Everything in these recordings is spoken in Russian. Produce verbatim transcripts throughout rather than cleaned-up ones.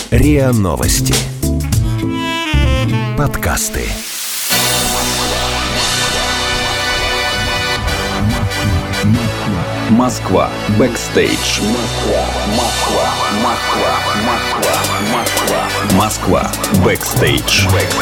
РИА Новости. Подкасты. Москва. Бэкстейдж. Москва. Москва. Москва. Москва. Москва. Бэкстейдж.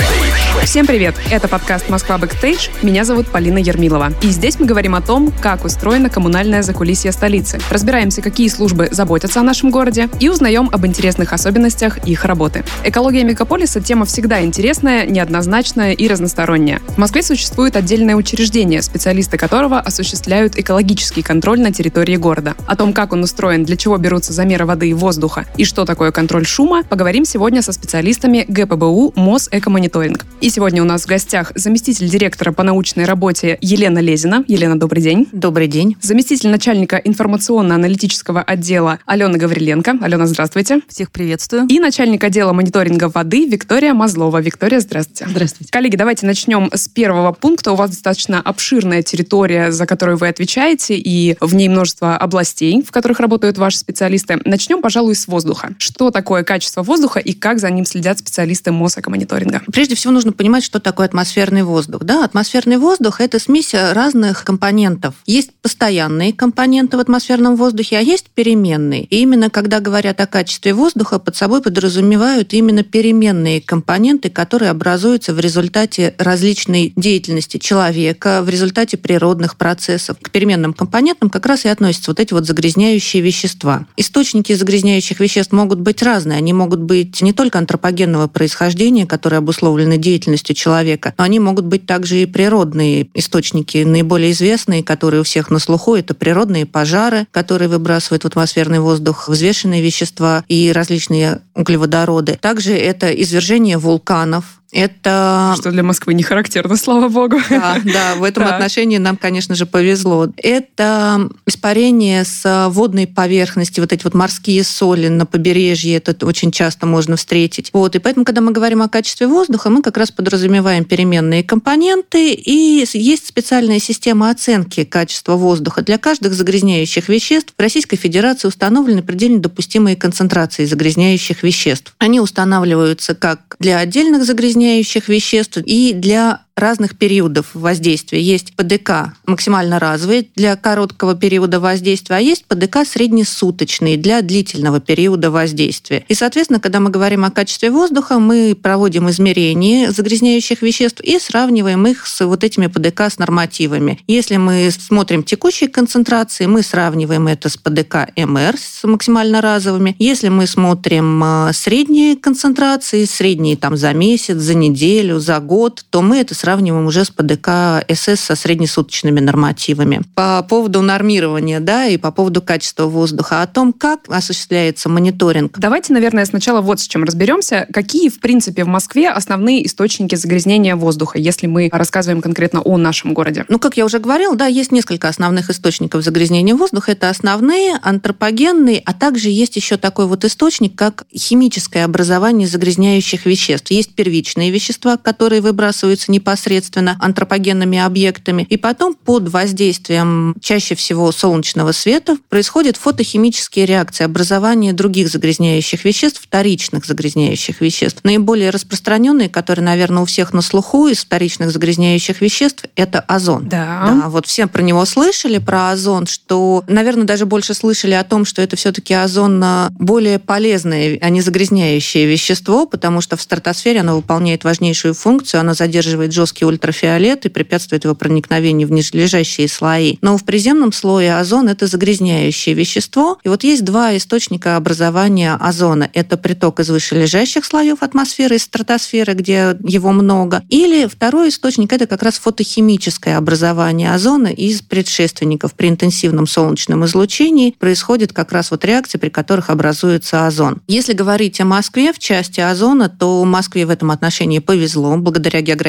Всем привет! Это подкаст «Москва Бэкстейдж». Меня зовут Полина Ермилова. И здесь мы говорим о том, как устроено коммунальное закулисье столицы. Разбираемся, какие службы заботятся о нашем городе, и узнаем об интересных особенностях их работы. Экология мегаполиса – тема всегда интересная, неоднозначная и разносторонняя. В Москве существует отдельное учреждение, специалисты которого осуществляют экологический контроль на территории города. О том, как он устроен, для чего берутся замеры воды и воздуха и что такое контроль шума, поговорим сегодня со специалистами ГПБУ Мосэкомониторинг. И сегодня у нас в гостях заместитель директора по научной работе Елена Лезина. Елена, добрый день. Добрый день. Заместитель начальника информационно-аналитического отдела Алена Гавриленко. Алена, здравствуйте. Всех приветствую. И начальник отдела мониторинга воды Виктория Мазлова. Виктория, здравствуйте. Здравствуйте. Коллеги, давайте начнем с первого пункта. У вас достаточно обширная территория, за которую вы отвечаете, и в ней множество областей, в которых работают ваши специалисты. Начнем, пожалуй, с воздуха. Что такое качество воздуха и как за ним следят специалисты Мосэкомониторинга? Прежде всего нужно понимать, что такое атмосферный воздух. Да, атмосферный воздух – это смесь разных компонентов. Есть постоянные компоненты в атмосферном воздухе, а есть переменные. И именно когда говорят о качестве воздуха, под собой подразумевают именно переменные компоненты, которые образуются в результате различной деятельности человека, в результате природных процессов. К переменным компонентам как раз и относятся вот эти вот загрязняющие вещества. Источники загрязняющих веществ могут быть разные. Они могут быть не только антропогенного происхождения, которые обусловлены деятельностью человека, но они могут быть также и природные источники. Наиболее известные, которые у всех на слуху, это природные пожары, которые выбрасывают в атмосферный воздух взвешенные вещества и различные углеводороды. Также это извержение вулканов. Это... Что для Москвы не характерно, слава богу. Да, да, в этом так. отношении нам, конечно же, повезло. Это испарение с водной поверхности, вот эти вот морские соли на побережье, это очень часто можно встретить. Вот, и поэтому, когда мы говорим о качестве воздуха, мы как раз подразумеваем переменные компоненты, и есть специальная система оценки качества воздуха. Для каждых загрязняющих веществ в Российской Федерации установлены предельно допустимые концентрации загрязняющих веществ. Они устанавливаются как для отдельных загрязняющих веществ и для разных периодов воздействия. Есть ПДК максимально разовый для короткого периода воздействия, а есть ПДК среднесуточный для длительного периода воздействия. И, соответственно, когда мы говорим о качестве воздуха, мы проводим измерения загрязняющих веществ и сравниваем их с вот этими ПДК с нормативами. Если мы смотрим текущие концентрации, мы сравниваем это с ПДК МР, с максимально разовыми. Если мы смотрим средние концентрации, средние там за месяц, за неделю, за год, то мы это сравниваем уже с ПДК СС со среднесуточными нормативами. По поводу нормирования, да, и по поводу качества воздуха, о том, как осуществляется мониторинг. Давайте, наверное, сначала вот с чем разберемся. Какие, в принципе, в Москве основные источники загрязнения воздуха, если мы рассказываем конкретно о нашем городе? Ну, как я уже говорила, да, есть несколько основных источников загрязнения воздуха. Это основные, антропогенные, а также есть еще такой вот источник, как химическое образование загрязняющих веществ. Есть первичные вещества, которые выбрасываются непосредственно непосредственно антропогенными объектами. И потом под воздействием чаще всего солнечного света происходят фотохимические реакции, образование других загрязняющих веществ, вторичных загрязняющих веществ. Наиболее распространенные, которые, наверное, у всех на слуху из вторичных загрязняющих веществ, это озон. Да. Да, вот все про него слышали, про озон, что, наверное, даже больше слышали о том, что это все-таки озон более полезное, а не загрязняющее вещество, потому что в стратосфере оно выполняет важнейшую функцию, оно задерживает жесткий ультрафиолет и препятствует его проникновению в нижележащие слои. Но в приземном слое озон – это загрязняющее вещество. И вот есть два источника образования озона. Это приток из вышележащих слоев атмосферы, из стратосферы, где его много. Или второй источник – это как раз фотохимическое образование озона из предшественников. При интенсивном солнечном излучении происходит как раз вот реакции, при которых образуется озон. Если говорить о Москве в части озона, то Москве в этом отношении повезло благодаря географическому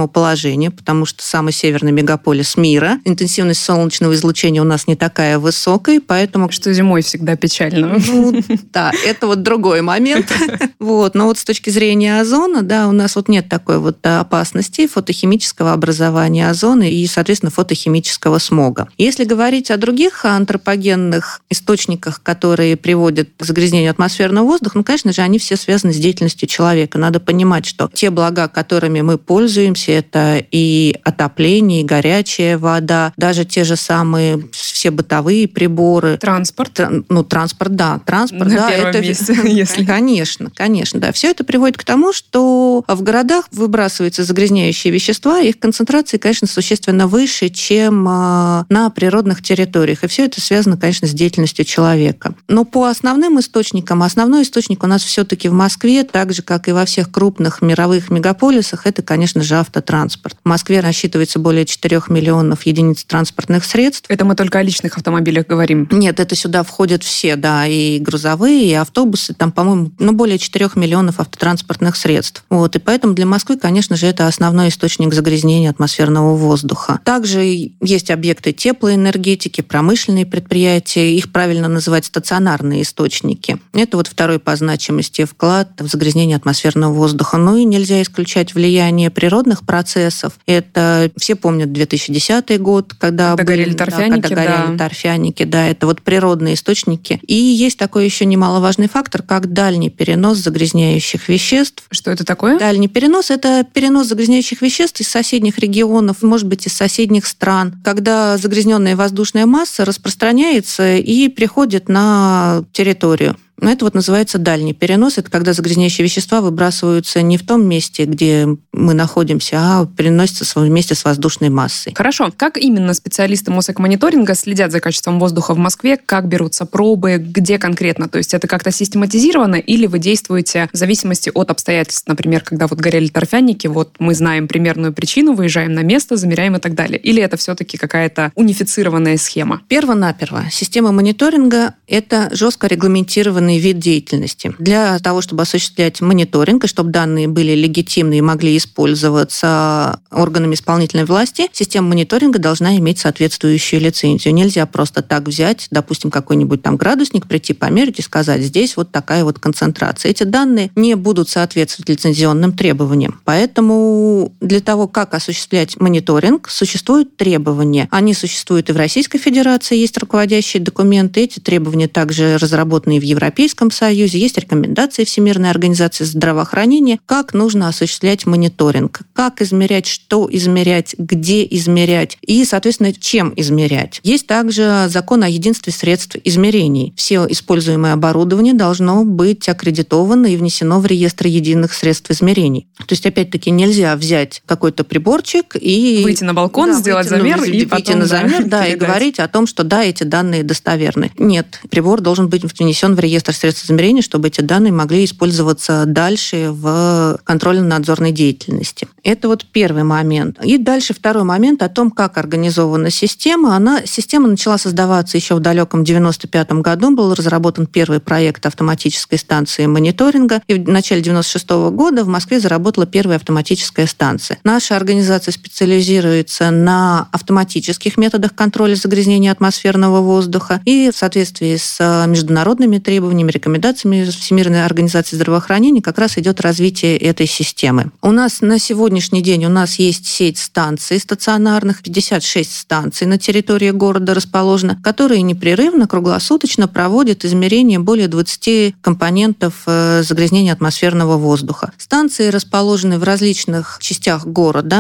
положения, потому что самый северный мегаполис мира. Интенсивность солнечного излучения у нас не такая высокая, поэтому... Что зимой всегда печально. Ну, да, это вот другой момент. Вот. Но вот с точки зрения озона, да, у нас вот нет такой вот опасности фотохимического образования озона и, соответственно, фотохимического смога. Если говорить о других антропогенных источниках, которые приводят к загрязнению атмосферного воздуха, ну, конечно же, они все связаны с деятельностью человека. Надо понимать, что те блага, которыми мы пользуемся, это и отопление, и горячая вода, даже те же самые все бытовые приборы. Транспорт. Ну, транспорт, да. Транспорт, на да. первом это... месте, если... Конечно, конечно, да. Все это приводит к тому, что в городах выбрасываются загрязняющие вещества, их концентрации, конечно, существенно выше, чем на природных территориях. И все это связано, конечно, с деятельностью человека. Но по основным источникам, основной источник у нас все-таки в Москве, так же, как и во всех крупных мировых мегаполисах, это, конечно же, автотранспорт. В Москве рассчитывается более четырёх миллионов единиц транспортных средств. Это мы только о личных автомобилях говорим. Нет, это сюда входят все, да, и грузовые, и автобусы, там, по-моему, ну, более четырёх миллионов автотранспортных средств. Вот, и поэтому для Москвы, конечно же, это основной источник загрязнения атмосферного воздуха. Также есть объекты теплоэнергетики, промышленные предприятия, их правильно называть стационарные источники. Это вот второй по значимости вклад в загрязнение атмосферного воздуха. Ну и нельзя исключать влияние природных процессов. Это все помнят две тысячи десятый год, когда, когда были, горели торфяники, да, когда горели да. торфяники, да, это вот природные источники. И есть такой еще немаловажный фактор, как дальний перенос загрязняющих веществ. Что это такое? Дальний перенос – это перенос загрязняющих веществ из соседних регионов, может быть, из соседних стран, когда загрязненная воздушная масса распространяется и приходит на территорию. Это вот называется дальний перенос. Это когда загрязняющие вещества выбрасываются не в том месте, где мы находимся, а переносятся вместе с воздушной массой. Хорошо. Как именно специалисты Мосэкомониторинга следят за качеством воздуха в Москве? Как берутся пробы? Где конкретно? То есть это как-то систематизировано или вы действуете в зависимости от обстоятельств? Например, когда вот горели торфяники, вот мы знаем примерную причину, выезжаем на место, замеряем и так далее. Или это все-таки какая-то унифицированная схема? Перво-наперво. Система мониторинга – это жестко регламентированный вид деятельности. Для того, чтобы осуществлять мониторинг, и чтобы данные были легитимны и могли использоваться органами исполнительной власти, система мониторинга должна иметь соответствующую лицензию. Нельзя просто так взять, допустим, какой-нибудь там градусник, прийти померить и сказать, здесь вот такая вот концентрация. Эти данные не будут соответствовать лицензионным требованиям. Поэтому для того, как осуществлять мониторинг, существуют требования. Они существуют и в Российской Федерации, есть руководящие документы. Эти требования также разработаны и в Европе. В Европейском Союзе, есть рекомендации Всемирной организации здравоохранения, как нужно осуществлять мониторинг, как измерять, что измерять, где измерять и, соответственно, чем измерять. Есть также закон о единстве средств измерений. Все используемое оборудование должно быть аккредитовано и внесено в реестр единых средств измерений. То есть, опять-таки, нельзя взять какой-то приборчик и... Выйти на балкон, да, сделать выйти, замер ну, и потом... Выйти на замер, да, да и говорить о том, что да, эти данные достоверны. Нет, прибор должен быть внесен в реестр средств измерения, чтобы эти данные могли использоваться дальше в контрольно-надзорной деятельности. Это вот первый момент. И дальше второй момент о том, как организована система. Она, система начала создаваться еще в далеком девяносто пятом году. Был разработан первый проект автоматической станции мониторинга. И в начале девяносто шестого года в Москве заработала первая автоматическая станция. Наша организация специализируется на автоматических методах контроля загрязнения атмосферного воздуха. И в соответствии с международными требованиями, рекомендациями Всемирной организации здравоохранения как раз идет развитие этой системы. У нас на сегодняшний день у нас есть сеть станций стационарных, пятьдесят шесть станций на территории города расположено, которые непрерывно, круглосуточно проводят измерения более двадцати компонентов загрязнения атмосферного воздуха. Станции расположены в различных частях города.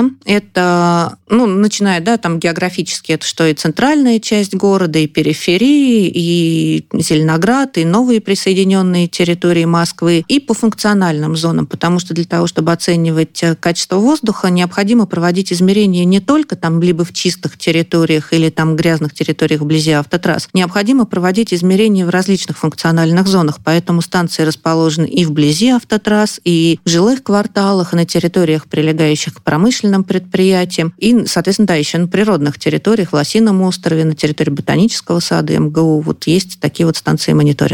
Это, ну, начиная, да, там географически, это что и центральная часть города, и периферии, и Зеленоград, и новые присоединенные территории Москвы, и по функциональным зонам, потому что для того, чтобы оценивать качество воздуха, необходимо проводить измерения не только там либо в чистых территориях или там грязных территориях вблизи автотрасс, необходимо проводить измерения в различных функциональных зонах, поэтому станции расположены и вблизи автотрасс, и в жилых кварталах, и на территориях, прилегающих к промышленным предприятиям, и, соответственно, да, еще на природных территориях, в Лосином острове, на территории Ботанического сада эм гэ у, вот есть такие вот станции мониторинга. Когда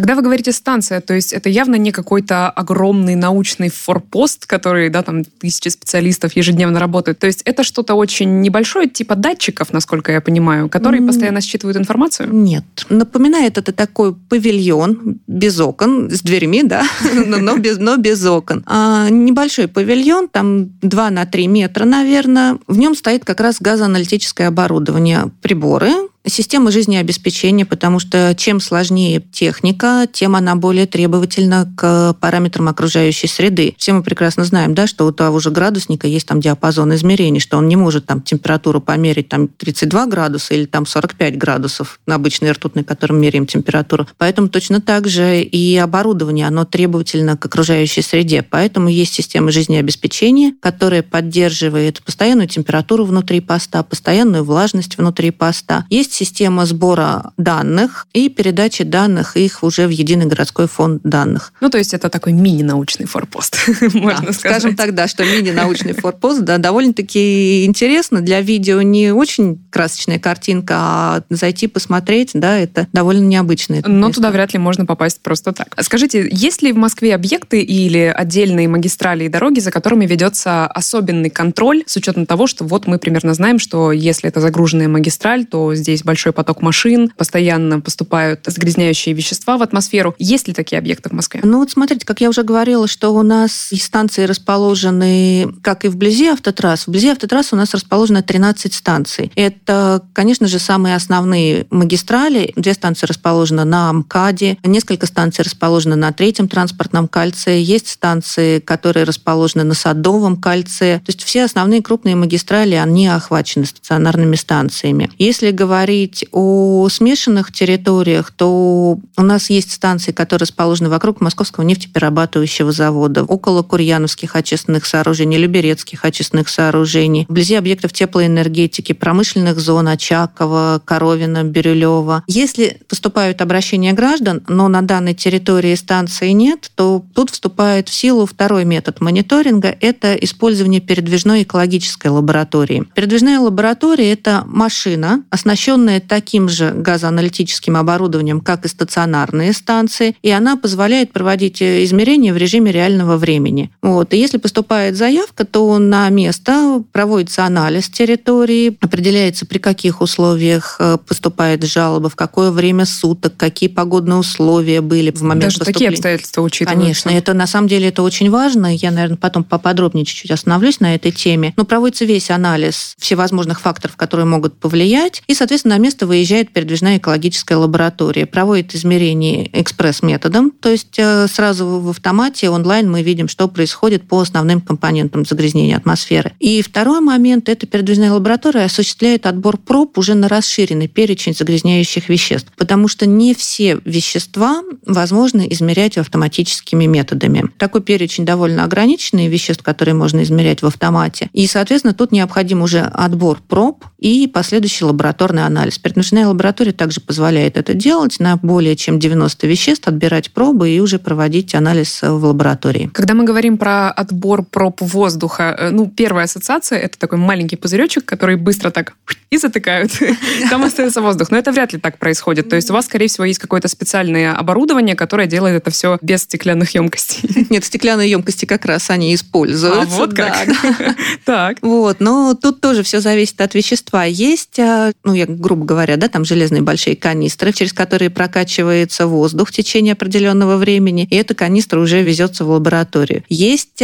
Когда вы говорите станция, то есть это явно не какой-то огромный научный форпост, который, да, там тысячи специалистов ежедневно работают. То есть это что-то очень небольшое, типа датчиков, насколько я понимаю, которые mm. постоянно считывают информацию? Нет. Напоминает это такой павильон без окон, с дверьми, да, но без, но без окон. А небольшой павильон, там два на три метра, наверное. В нем стоит как раз газоаналитическое оборудование, приборы, система жизнеобеспечения, потому что чем сложнее техника, тем она более требовательна к параметрам окружающей среды. Все мы прекрасно знаем, да, что у того же градусника есть там диапазон измерений, что он не может там температуру померить там тридцать два градуса или там сорок пять градусов на обычной ртутной, которым меряем температуру. Поэтому точно так же и оборудование, оно требовательно к окружающей среде. Поэтому есть система жизнеобеспечения, которая поддерживает постоянную температуру внутри поста, постоянную влажность внутри поста. Есть система сбора данных и передачи данных их уже в единый городской фонд данных. Ну, то есть это такой мини-научный форпост, можно да, сказать. Скажем тогда, что мини-научный форпост, да, довольно-таки интересно. Для видео не очень красочная картинка, а зайти посмотреть, да, это довольно необычно. Но туда вряд ли можно попасть просто так. Скажите, есть ли в Москве объекты или отдельные магистрали и дороги, за которыми ведется особенный контроль, с учетом того, что вот мы примерно знаем, что если это загруженная магистраль, то здесь большой поток машин, постоянно поступают загрязняющие вещества в атмосферу. Есть ли такие объекты в Москве? Ну вот смотрите, как я уже говорила, что у нас станции расположены, как и вблизи автотрасс. Вблизи автотрасс у нас расположено тринадцать станций. Это, конечно же, самые основные магистрали. Две станции расположены на МКАДе, несколько станций расположены на Третьем транспортном кольце, есть станции, которые расположены на Садовом кольце. То есть все основные крупные магистрали, они охвачены стационарными станциями. Если говорить о смешанных территориях, то у нас есть станции, которые расположены вокруг Московского нефтеперерабатывающего завода, около Курьяновских очистных сооружений, Люберецких очистных сооружений, вблизи объектов теплоэнергетики, промышленных зон Очаково, Коровина, Бирюлево. Если поступают обращения граждан, но на данной территории станции нет, то тут вступает в силу второй метод мониторинга – это использование передвижной экологической лаборатории. Передвижная лаборатория – это машина, оснащенная таким же газоаналитическим оборудованием, как и стационарные станции, и она позволяет проводить измерения в режиме реального времени. Вот. И если поступает заявка, то на место проводится анализ территории, определяется, при каких условиях поступает жалоба, в какое время суток, какие погодные условия были в момент Даже поступления. такие обстоятельства учитываются. Конечно, это на самом деле это очень важно. Я, наверное, потом поподробнее чуть-чуть остановлюсь на этой теме. Но проводится весь анализ всевозможных факторов, которые могут повлиять, и, соответственно, на место выезжает передвижная экологическая лаборатория, проводит измерения экспресс-методом, то есть сразу в автомате онлайн мы видим, что происходит по основным компонентам загрязнения атмосферы. И второй момент – это передвижная лаборатория осуществляет отбор проб уже на расширенный перечень загрязняющих веществ, потому что не все вещества возможно измерять автоматическими методами. Такой перечень довольно ограниченный веществ, которые можно измерять в автомате. И, соответственно, тут необходим уже отбор проб и последующий лабораторный анализ. Передвижная лаборатория также позволяет это делать на более чем девяносто веществ, отбирать пробы и уже проводить анализ в лаборатории. Когда мы говорим про отбор проб воздуха, ну, первая ассоциация – это такой маленький пузыречек, который быстро так и затыкают. Там остается воздух. Но это вряд ли так происходит. То есть у вас, скорее всего, есть какое-то специальное оборудование, которое делает это все без стеклянных емкостей. Нет, стеклянные емкости как раз они используются. А вот как? Да, да. Так. Вот, но тут тоже все зависит от вещества. Есть, ну, я грубо говоря, да, там железные большие канистры, через которые прокачивается воздух в течение определенного времени, и эта канистра уже везется в лабораторию. Есть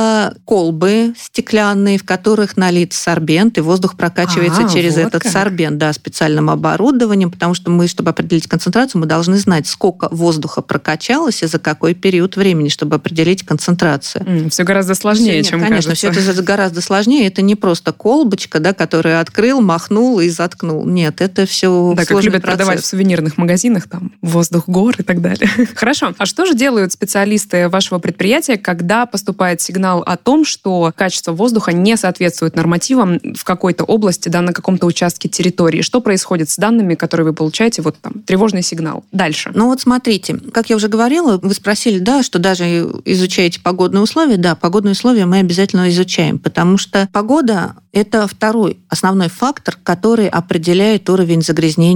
колбы стеклянные, в которых налит сорбент, и воздух прокачивается а, через вот этот как. сорбент, да, специальным оборудованием, потому что мы, чтобы определить концентрацию, мы должны знать, сколько воздуха прокачалось и за какой период времени, чтобы определить концентрацию. Mm, все гораздо сложнее, Нет, чем конечно, кажется. все это гораздо сложнее. Это не просто колбочка, да, которую открыл, махнул и заткнул. Нет, это все да, сложный как любят процесс. Продавать в сувенирных магазинах, там, воздух гор и так далее. Хорошо. А что же делают специалисты вашего предприятия, когда поступает сигнал о том, что качество воздуха не соответствует нормативам в какой-то области, да, на каком-то участке территории? Что происходит с данными, которые вы получаете? Вот там, тревожный сигнал. Дальше. Ну вот смотрите, как я уже говорила, вы спросили, да, что даже изучаете погодные условия. Да, погодные условия мы обязательно изучаем, потому что погода – это второй основной фактор, который определяет уровень загрязнения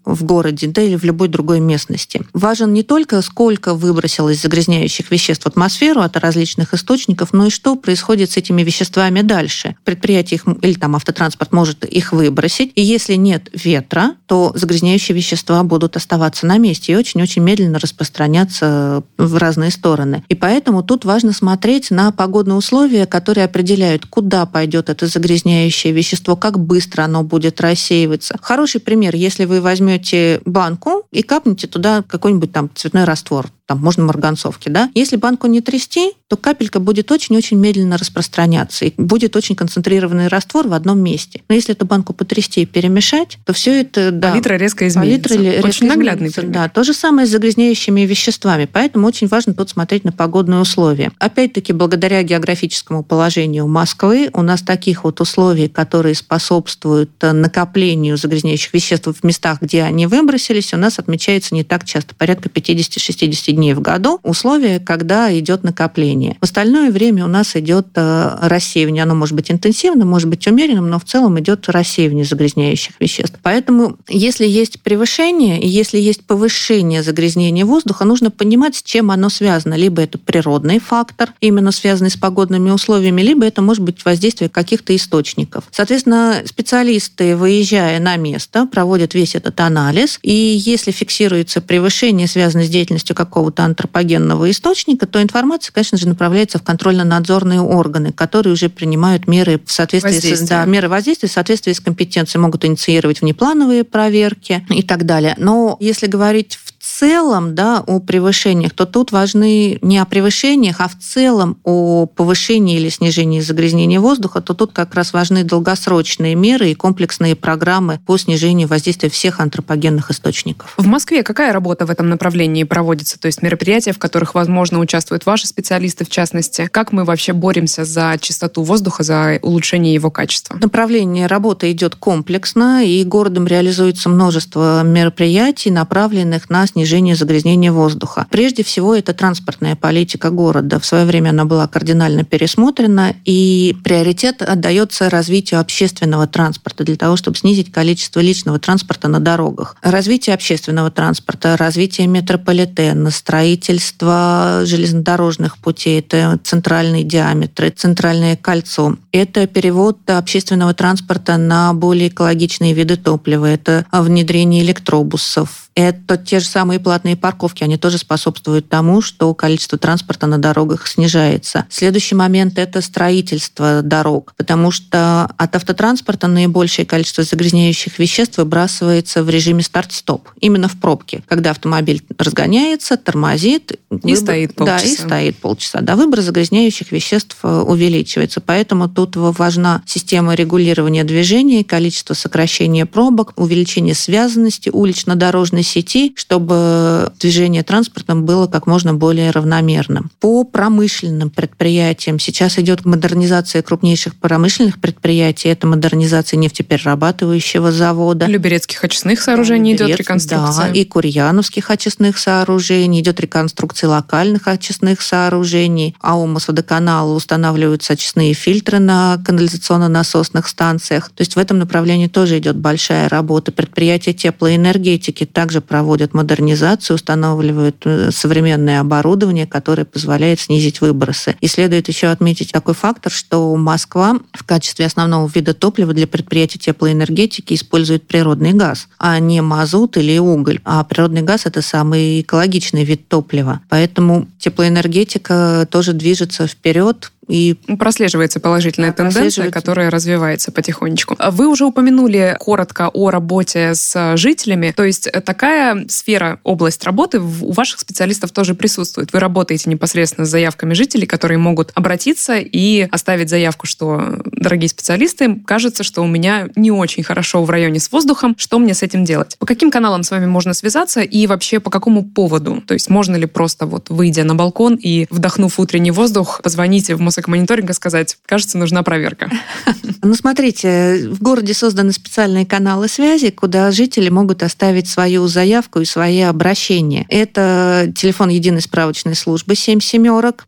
в городе, да или в любой другой местности. Важен не только сколько выбросилось загрязняющих веществ в атмосферу от различных источников, но и что происходит с этими веществами дальше. Предприятие их, или там автотранспорт может их выбросить, и если нет ветра, то загрязняющие вещества будут оставаться на месте и очень-очень медленно распространяться в разные стороны. И поэтому тут важно смотреть на погодные условия, которые определяют, куда пойдет это загрязняющее вещество, как быстро оно будет рассеиваться. Хороший пример, если вы возьмете банку и капнете туда какой-нибудь там цветной раствор, там можно марганцовки, да? Если банку не трясти, то капелька будет очень-очень медленно распространяться, и будет очень концентрированный раствор в одном месте. Но если эту банку потрясти и перемешать, то все это... Да, палитра резко изменится. Палитра резко очень наглядный изменится, пример. Да, то же самое с загрязняющими веществами, поэтому очень важно тут смотреть на погодные условия. Опять-таки, благодаря географическому положению Москвы у нас таких вот условий, которые способствуют накоплению загрязняющих веществ в местах, где они выбросились, у нас отмечается не так часто, порядка пятьдесят-шестьдесят дней в году, условия, когда идет накопление. В остальное время у нас идет рассеивание. Оно может быть интенсивным, может быть умеренным, но в целом идет рассеивание загрязняющих веществ. Поэтому, если есть превышение и если есть повышение загрязнения воздуха, нужно понимать, с чем оно связано. Либо это природный фактор, именно связанный с погодными условиями, либо это может быть воздействие каких-то источников. Соответственно, специалисты, выезжая на место, проводят весь этот анализ, и если фиксируется превышение, связанное с деятельностью какого-то антропогенного источника, то информация, конечно же, направляется в контрольно-надзорные органы, которые уже принимают меры в соответствии с, да, меры воздействия в соответствии с компетенцией, могут инициировать внеплановые проверки и так далее. Но если говорить в целом, да, о превышениях, то тут важны не о превышениях, а в целом о повышении или снижении загрязнения воздуха, то тут как раз важны долгосрочные меры и комплексные программы по снижению воздействия всех антропогенных источников. В Москве какая работа в этом направлении проводится? То есть мероприятия, в которых, возможно, участвуют ваши специалисты, в частности. Как мы вообще боремся за чистоту воздуха, за улучшение его качества? Направление работы идет комплексно, и городом реализуется множество мероприятий, направленных на снижение загрязнения воздуха. Прежде всего, это транспортная политика города. В свое время она была кардинально пересмотрена, и приоритет отдается развитию общественного транспорта для того, чтобы снизить количество личного транспорта на дорогах. Развитие общественного транспорта, развитие метрополитена, строительство железнодорожных путей, это центральный диаметр, это центральное кольцо. Это перевод общественного транспорта на более экологичные виды топлива, это внедрение электробусов, это те же самые платные парковки, они тоже способствуют тому, что количество транспорта на дорогах снижается. Следующий момент – это строительство дорог, потому что от автотранспорта наибольшее количество загрязняющих веществ выбрасывается в режиме старт-стоп, именно в пробке, когда автомобиль разгоняется, тормозит. И выбор... стоит полчаса. Да, и стоит полчаса. Да, выбор загрязняющих веществ увеличивается, поэтому тут важна система регулирования движения, количество сокращения пробок, увеличение связанности улично-дорожной сети, чтобы движение транспортом было как можно более равномерным. По промышленным предприятиям сейчас идет модернизация крупнейших промышленных предприятий. Это модернизация нефтеперерабатывающего завода. Люберецких очистных сооружений Люберец, идет реконструкция. Да, и Курьяновских очистных сооружений. Идет реконструкция локальных очистных сооружений. АО «Мосводоканал» устанавливаются очистные фильтры на канализационно-насосных станциях. То есть в этом направлении тоже идет большая работа. Предприятия теплоэнергетики также проводят модернизацию, устанавливают современное оборудование, которое позволяет снизить выбросы. И следует еще отметить такой фактор, что Москва в качестве основного вида топлива для предприятий теплоэнергетики использует природный газ, а не мазут или уголь. А природный газ – это самый экологичный вид топлива. Поэтому теплоэнергетика тоже движется вперед. И прослеживается положительная да, тенденция, которая развивается потихонечку. Вы уже упомянули коротко о работе с жителями, то есть такая сфера, область работы у ваших специалистов тоже присутствует. Вы работаете непосредственно с заявками жителей, которые могут обратиться и оставить заявку, что, дорогие специалисты, кажется, что у меня не очень хорошо в районе с воздухом, что мне с этим делать? По каким каналам с вами можно связаться и вообще по какому поводу? То есть можно ли просто вот выйдя на балкон и вдохнув утренний воздух, позвоните в Мосэкомониторинг и сказать, кажется, нужна проверка? Ну, смотрите, в городе созданы специальные каналы связи, куда жители могут оставить свою заявку и свои обращения. Это телефон единой справочной службы семь семерок, это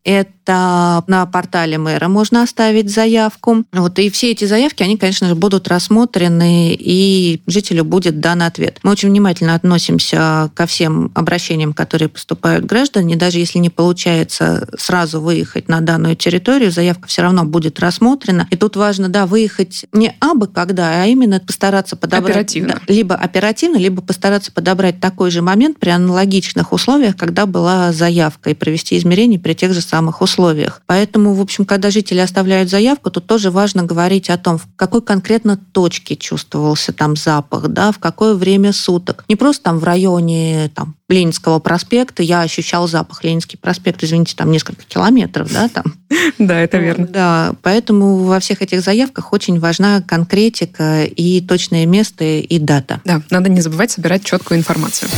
это на портале мэра можно оставить заявку. Вот, и все эти заявки, они, конечно же, будут рассмотрены, и жителю будет дан ответ. Мы очень внимательно относимся ко всем обращениям, которые поступают граждане. Даже если не получается сразу выехать на данную территорию, заявка все равно будет рассмотрена. И тут важно, да, выехать не абы когда, а именно постараться подобрать... Оперативно. Да, либо оперативно, либо постараться подобрать такой же момент при аналогичных условиях, когда была заявка, и провести измерения при тех же самых условиях. Поэтому, в общем, когда жители оставляют заявку, тут тоже важно говорить о том, в какой конкретно точке чувствовался там запах, да, в какое время суток. Не просто там в районе там, Ленинского проспекта я ощущал запах. Ленинский проспект, извините, там несколько километров, да, там. Да, это верно. Да, поэтому во всех этих заявках очень важна конкретика и точное место и дата. Да, надо не забывать собирать четкую информацию.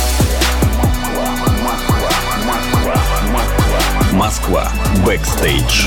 Москва. Бэкстейдж.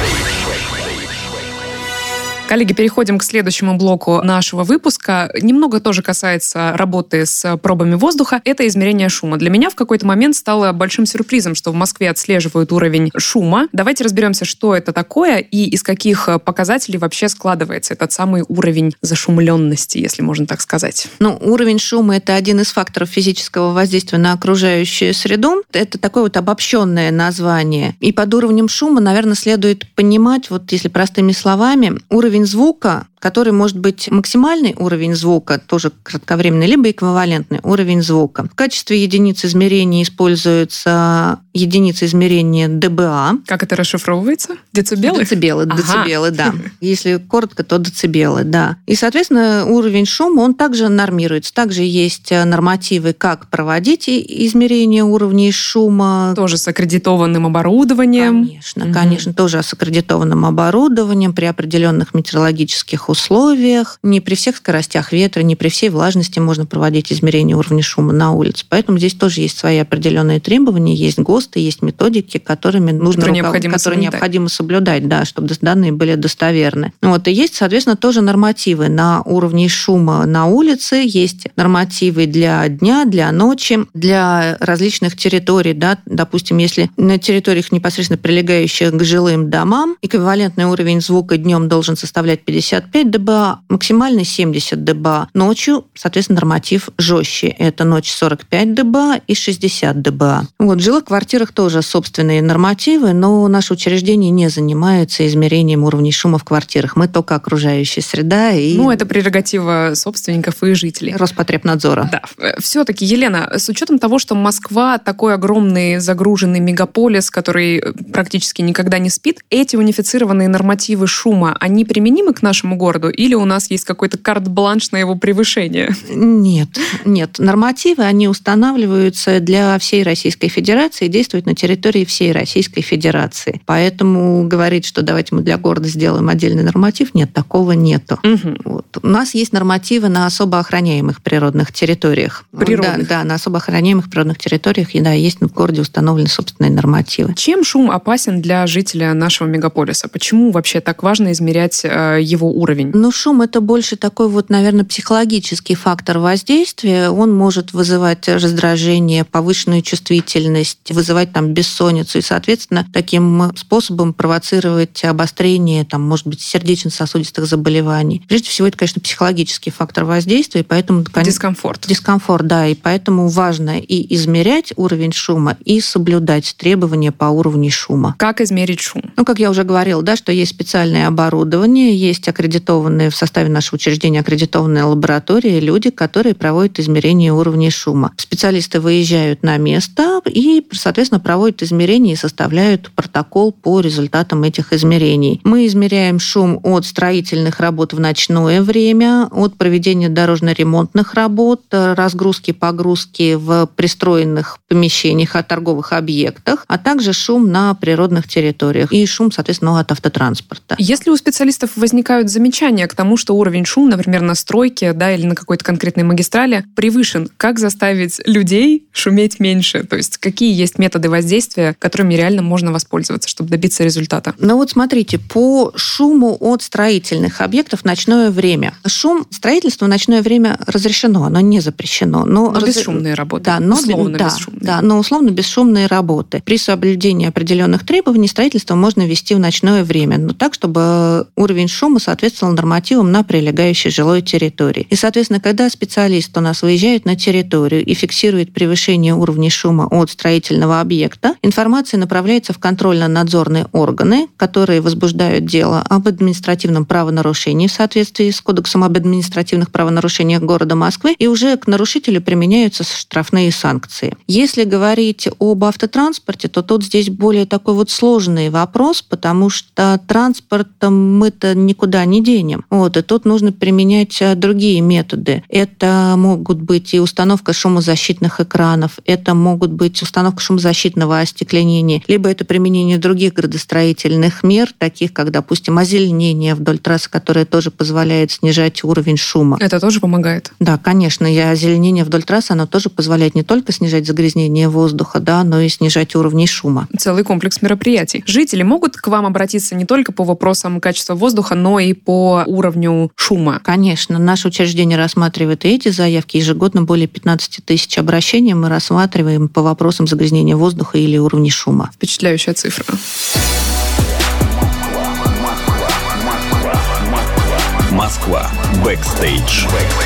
Коллеги, переходим к следующему блоку нашего выпуска. Немного тоже касается работы с пробами воздуха. Это измерение шума. Для меня в какой-то момент стало большим сюрпризом, что в Москве отслеживают уровень шума. Давайте разберемся, что это такое и из каких показателей вообще складывается этот самый уровень зашумленности, если можно так сказать. Ну, уровень шума – это один из факторов физического воздействия на окружающую среду. Это такое вот обобщенное название. И под уровнем шума, наверное, следует понимать, вот если простыми словами, уровень звука, который может быть максимальный уровень звука, тоже кратковременный, либо эквивалентный уровень звука. В качестве единицы измерения используется единица измерения дБА. Как это расшифровывается? Децибелы? Децибелы, ага. децибелы, да. Если коротко, то децибелы, да. И, соответственно, уровень шума, он также нормируется. Также есть нормативы, как проводить измерение уровней шума. Тоже с аккредитованным оборудованием. Конечно, угу. конечно, тоже с аккредитованным оборудованием при определенных метеорологических условиях. Не при всех скоростях ветра, не при всей влажности можно проводить измерение уровня шума на улице. Поэтому здесь тоже есть свои определенные требования, есть ГОСТы, есть методики, которыми нужно которые, руков... необходимо, которые соблюдать. необходимо соблюдать, да, чтобы данные были достоверны. Вот. И есть, соответственно, тоже нормативы на уровне шума на улице, есть нормативы для дня, для ночи, для различных территорий. Да. Допустим, если на территориях, непосредственно прилегающих к жилым домам, эквивалентный уровень звука днем должен составлять пятьдесят пять дБ, максимальный семьдесят дБ. Ночью, соответственно, норматив жестче. Это ночь сорок пять дБ и шестьдесят дБ. Вот, в жилых квартирах тоже собственные нормативы, но наше учреждение не занимается измерением уровней шума в квартирах. Мы только окружающая среда. И... Ну, это прерогатива собственников и жителей. Роспотребнадзора. Да. Все-таки, Елена, с учетом того, что Москва такой огромный загруженный мегаполис, который практически никогда не спит, эти унифицированные нормативы шума, они применимы к нашему городу? Или у нас есть какой-то карт-бланш на его превышение? Нет, нет. Нормативы, они устанавливаются для всей Российской Федерации и действуют на территории всей Российской Федерации. Поэтому говорить, что давайте мы для города сделаем отдельный норматив, нет, такого нету. Угу. Вот. У нас есть нормативы на особо охраняемых природных территориях. Природных? Да, да, на особо охраняемых природных территориях, и да, есть в городе установлены собственные нормативы. Чем шум опасен для жителя нашего мегаполиса? Почему вообще так важно измерять его уровень? Ну, шум – это больше такой вот, наверное, психологический фактор воздействия. Он может вызывать раздражение, повышенную чувствительность, вызывать там бессонницу и, соответственно, таким способом провоцировать обострение, там, может быть, сердечно-сосудистых заболеваний. Прежде всего, это, конечно, психологический фактор воздействия, и поэтому... Дискомфорт. Дискомфорт, да, и поэтому важно и измерять уровень шума, и соблюдать требования по уровню шума. Как измерить шум? Ну, как я уже говорила, да, что есть специальное оборудование, есть аккредитованные в составе нашего учреждения аккредитованные лаборатории, люди, которые проводят измерение уровней шума. Специалисты выезжают на место и, соответственно, проводят измерения и составляют протокол по результатам этих измерений. Мы измеряем шум от строительных работ в ночное время, от проведения дорожно-ремонтных работ, разгрузки, погрузки в пристроенных помещениях, о торговых объектах, а также шум на природных территориях и шум, соответственно, от автотранспорта. Если у специалистов возникают замечания замечания к тому, что уровень шума, например, на стройке, да, или на какой-то конкретной магистрали превышен. Как заставить людей шуметь меньше? То есть какие есть методы воздействия, которыми реально можно воспользоваться, чтобы добиться результата? Ну вот смотрите, по шуму от строительных объектов в ночное время. Шум, строительство в ночное время разрешено, оно не запрещено. Но, но раз... бесшумные работы. Да, но, условно да, бесшумные. Да, но условно бесшумные работы. При соблюдении определенных требований строительство можно вести в ночное время, но так, чтобы уровень шума соответствовал нормативам на прилегающей жилой территории. И, соответственно, когда специалист у нас выезжает на территорию и фиксирует превышение уровня шума от строительного объекта, информация направляется в контрольно-надзорные органы, которые возбуждают дело об административном правонарушении в соответствии с Кодексом об административных правонарушениях города Москвы, и уже к нарушителю применяются штрафные санкции. Если говорить об автотранспорте, то тут здесь более такой вот сложный вопрос, потому что транспортом мы-то никуда не денем. Вот, и тут нужно применять другие методы. Это могут быть и установка шумозащитных экранов, это могут быть установка шумозащитного остекленения, либо это применение других градостроительных мер, таких как, допустим, озеленение вдоль трассы, которое тоже позволяет снижать уровень шума. Это тоже помогает? Да, конечно. И озеленение вдоль трассы, оно тоже позволяет не только снижать загрязнение воздуха, да, но и снижать уровни шума. Целый комплекс мероприятий. Жители могут к вам обратиться не только по вопросам качества воздуха, но и по уровню шума? Конечно. Наше учреждение рассматривает и эти заявки. Ежегодно более пятнадцать тысяч обращений мы рассматриваем по вопросам загрязнения воздуха или уровня шума. Впечатляющая цифра. Москва. Бэкстейдж.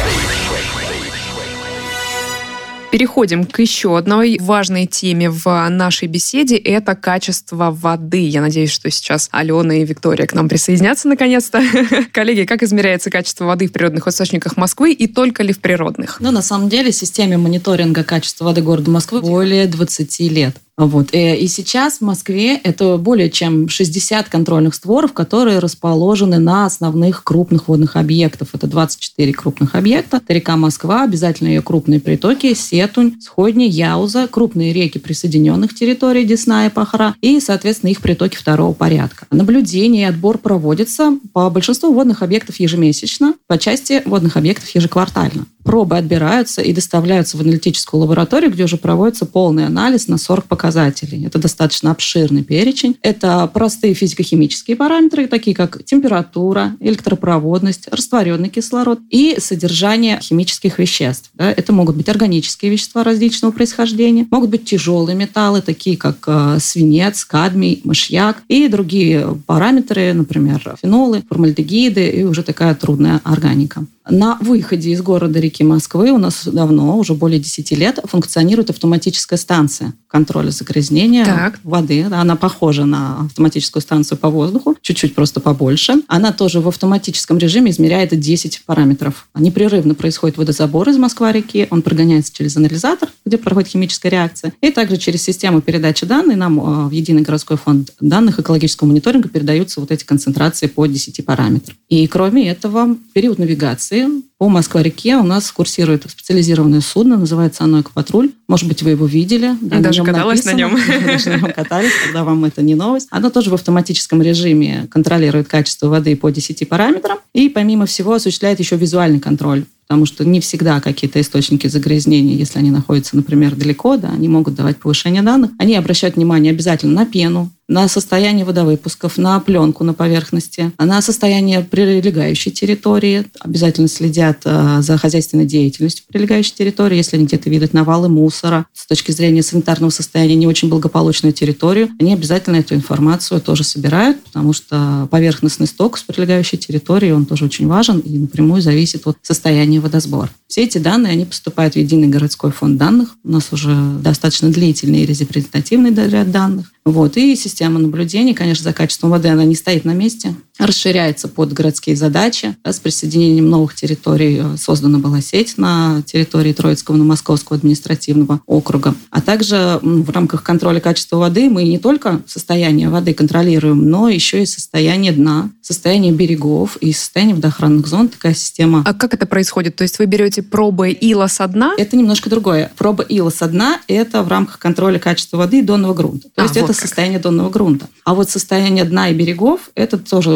Переходим к еще одной важной теме в нашей беседе. Это качество воды. Я надеюсь, что сейчас Алена и Виктория к нам присоединятся наконец-то. Коллеги, как измеряется качество воды в природных источниках Москвы и только ли в природных? Ну, на самом деле, системе мониторинга качества воды города Москвы более двадцати лет. Вот. И сейчас в Москве это более чем шестьдесят контрольных створов, которые расположены на основных крупных водных объектах. Это двадцать четыре крупных объекта. Это река Москва, обязательно ее крупные притоки, Сетунь, Сходня, Яуза, крупные реки присоединенных территорий Десна и Пахра и, соответственно, их притоки второго порядка. Наблюдение и отбор проводятся по большинству водных объектов ежемесячно, по части водных объектов ежеквартально. Пробы отбираются и доставляются в аналитическую лабораторию, где уже проводится полный анализ на сорок показателей. Это достаточно обширный перечень. Это простые физико-химические параметры, такие как температура, электропроводность, растворенный кислород и содержание химических веществ. Да, это могут быть органические вещества различного происхождения, могут быть тяжелые металлы, такие как э, свинец, кадмий, мышьяк и другие параметры, например, фенолы, формальдегиды и уже такая трудная органика. На выходе из города реки Москвы у нас давно, уже более десяти лет, функционирует автоматическая станция контроля загрязнения так. воды. Она похожа на автоматическую станцию по воздуху, чуть-чуть просто побольше. Она тоже в автоматическом режиме измеряет десять параметров. Непрерывно происходит водозабор из Москва-реки, он прогоняется через анализатор, где проходит химическая реакция, и также через систему передачи данных нам в единый городской фонд данных экологического мониторинга передаются вот эти концентрации по десяти параметрам. И кроме этого, в период навигации по Москва-реке у нас курсирует специализированное судно, называется оно «Экопатруль». Может быть, вы его видели. Да, даже каталась написано. на нем. Даже на нем катались, тогда вам это не новость. Оно тоже в автоматическом режиме контролирует качество воды по десяти параметрам и, помимо всего, осуществляет еще визуальный контроль. Потому что не всегда какие-то источники загрязнения, если они находятся, например, далеко, да, они могут давать повышение данных. Они обращают внимание обязательно на пену, на состояние водовыпусков, на пленку на поверхности, на состояние прилегающей территории. Обязательно следят э, за хозяйственной деятельностью прилегающей территории. Если они где-то видят навалы мусора, с точки зрения санитарного состояния не очень благополучную территорию, они обязательно эту информацию тоже собирают, потому что поверхностный сток с прилегающей территории, он тоже очень важен и напрямую зависит от состояния водосбора. Все эти данные, они поступают в единый городской фонд данных. У нас уже достаточно длительный и репрезентативный ряд данных. Вот. И система наблюдения, конечно, за качеством воды, она не стоит на месте, расширяется под городские задачи. С присоединением новых территорий создана была сеть на территории Троицкого, Московского административного округа. А также в рамках контроля качества воды мы не только состояние воды контролируем, но еще и состояние дна, состояние берегов и состояние водоохранных зон. Такая система. А как это происходит? То есть вы берете пробы ила со дна? Это немножко другое. Проба ила со дна – это в рамках контроля качества воды и донного грунта. То а, есть вот это как. состояние донного грунта. А вот состояние дна и берегов – это тоже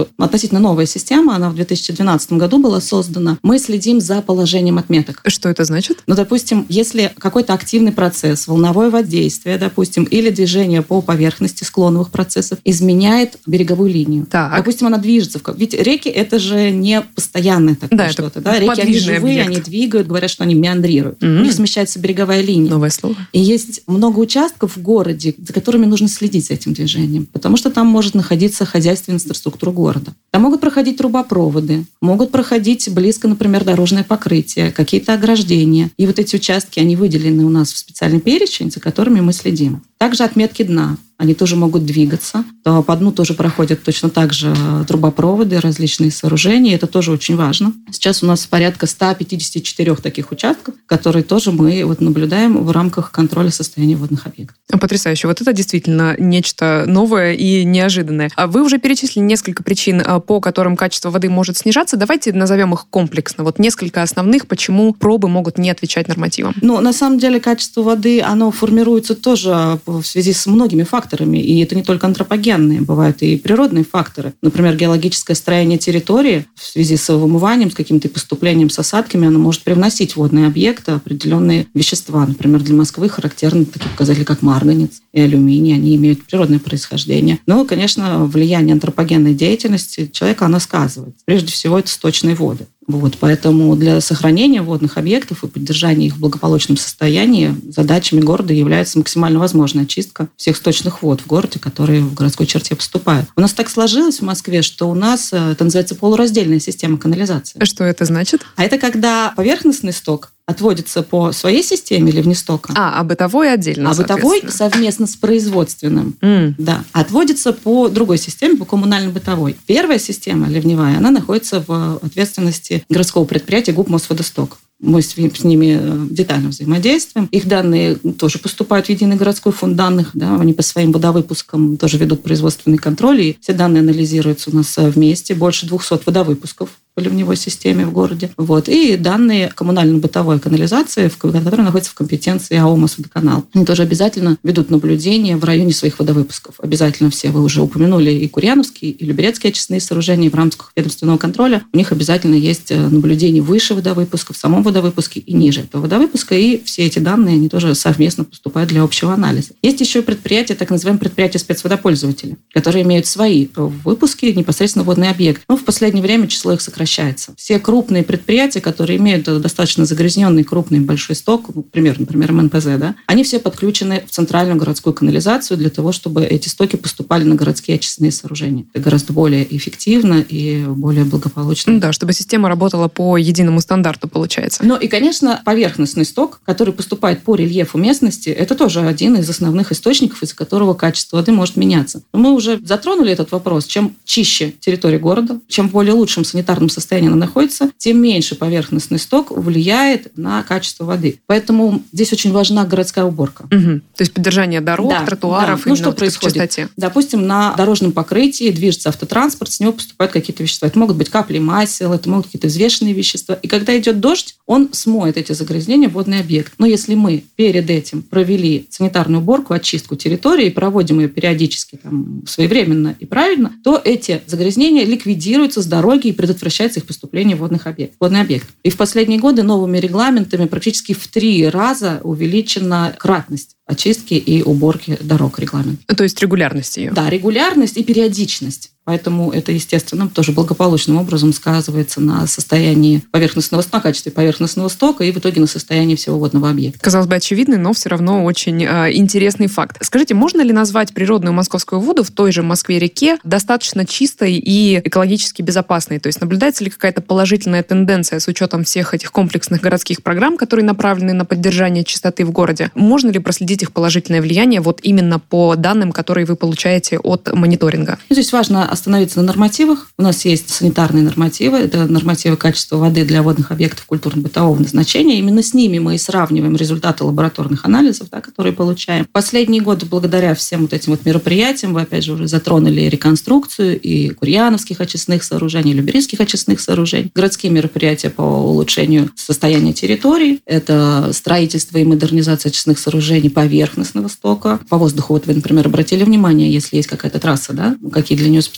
относительно новая система, она в две тысячи двенадцатом году была создана. Мы следим за положением отметок. Что это значит? Ну, допустим, если какой-то активный процесс, волновое воздействие, допустим, или движение по поверхности склоновых процессов изменяет береговую линию. Так. Допустим, она движется. В... Ведь реки — это же не постоянное такое да, что-то. Да? Реки, они живые, объект. Они двигают, говорят, что они меандрируют. Mm-hmm. У них смещается береговая линия. Новое слово. И есть много участков в городе, за которыми нужно следить за этим движением, потому что там может находиться хозяйственная инфраструктура города. Там могут проходить трубопроводы, могут проходить близко, например, дорожное покрытие, какие-то ограждения. И вот эти участки, они выделены у нас в специальный перечень, за которыми мы следим. Также отметки дна. Они тоже могут двигаться. То по дну тоже проходят точно так же трубопроводы, различные сооружения. Это тоже очень важно. Сейчас у нас порядка сто пятьдесят четыре таких участков, которые тоже мы вот наблюдаем в рамках контроля состояния водных объектов. Потрясающе. Вот это действительно нечто новое и неожиданное. А вы уже перечислили несколько причин, по которым качество воды может снижаться. Давайте назовем их комплексно. Вот несколько основных, почему пробы могут не отвечать нормативам. Ну, на самом деле, качество воды, оно формируется тоже в связи с многими факторами. И это не только антропогенные, бывают и природные факторы. Например, геологическое строение территории в связи с вымыванием, с каким-то поступлением, с осадками, оно может привносить в водные объекты определенные вещества. Например, для Москвы характерны такие показатели, как марганец и алюминий. Они имеют природное происхождение. Но, конечно, влияние антропогенной деятельности человека, оно сказывает. Прежде всего, это сточные воды. Вот, поэтому для сохранения водных объектов и поддержания их в благополучном состоянии задачами города является максимально возможная очистка всех сточных вод в городе, которые в городской черте поступают. У нас так сложилось в Москве, что у нас это называется полураздельная система канализации. Что это значит? А это когда поверхностный сток отводится по своей системе или вне стока. А, а бытовой отдельно, А бытовой совместно с производственным. Mm. Да. Отводится по другой системе, по коммунально-бытовой. Первая система, ливневая, она находится в ответственности городского предприятия ГУП Мосводосток. Мы с ними детально взаимодействуем. Их данные тоже поступают в единый городской фонд данных. Да, они по своим водовыпускам тоже ведут производственный контроль. И все данные анализируются у нас вместе. Больше двухсот водовыпусков по ливневой системе в городе. Вот. И данные коммунально-бытовой канализации, которые находятся в компетенции АО «Мосводоканал». Они тоже обязательно ведут наблюдение в районе своих водовыпусков. Обязательно все, вы уже упомянули, и Курьяновские, и Люберецкие очистные сооружения в рамках ведомственного контроля. У них обязательно есть наблюдение выше водовыпуска, в самом водовыпуске и ниже этого водовыпуска. И все эти данные, они тоже совместно поступают для общего анализа. Есть еще предприятия, так называемые предприятия спецводопользователей, которые имеют свои выпуски, непосредственно водный объект. Но в последнее время число их сокращается. Все крупные предприятия, которые имеют достаточно загрязненный крупный большой сток, ну, например, например, эм эн пэ зэ, да, они все подключены в центральную городскую канализацию для того, чтобы эти стоки поступали на городские очистные сооружения. Это гораздо более эффективно и более благополучно. Да, чтобы система работала по единому стандарту, получается. Ну и, конечно, поверхностный сток, который поступает по рельефу местности, это тоже один из основных источников, из-за которого качество воды может меняться. Но мы уже затронули этот вопрос. Чем чище территория города, чем в более лучшем санитарном состоянии она находится, тем меньше поверхностный сток влияет на качество воды. Поэтому здесь очень важна городская уборка. Угу. То есть поддержание дорог, да, тротуаров, да. Ну, что происходит? В чистоте. Допустим, на дорожном покрытии движется автотранспорт, с него поступают какие-то вещества. Это могут быть капли масел, это могут быть какие-то взвешенные вещества. И когда идет дождь, он смоет эти загрязнения в водный объект. Но если мы перед этим провели санитарную уборку, очистку территории, и проводим ее периодически, там, своевременно и правильно, то эти загрязнения ликвидируются с дороги и предотвращается их поступление в водных объект, водный объект. И в последние годы новыми регламентами практически в три раза увеличена кратность очистки и уборки дорог регламент. То есть регулярность ее? Да, регулярность и периодичность. Поэтому это, естественно, тоже благополучным образом сказывается на состоянии поверхностного стока, на качестве поверхностного стока и в итоге на состоянии всего водного объекта. Казалось бы, очевидный, но все равно очень э, интересный факт. Скажите, можно ли назвать природную московскую воду в той же Москве-реке достаточно чистой и экологически безопасной? То есть наблюдается ли какая-то положительная тенденция с учетом всех этих комплексных городских программ, которые направлены на поддержание чистоты в городе? Можно ли проследить их положительное влияние вот именно по данным, которые вы получаете от мониторинга? Здесь важно остановиться на нормативах. У нас есть санитарные нормативы. Это нормативы качества воды для водных объектов культурно-бытового назначения. Именно с ними мы и сравниваем результаты лабораторных анализов, да, которые получаем. В последние годы, благодаря всем вот этим вот мероприятиям, вы, опять же, уже затронули реконструкцию и Курьяновских очистных сооружений, и Люберецких очистных сооружений, городские мероприятия по улучшению состояния территории. Это строительство и модернизация очистных сооружений поверхностного стока. По воздуху, вот вы, например, обратили внимание, если есть какая-то трасса, да, какие для нее специальные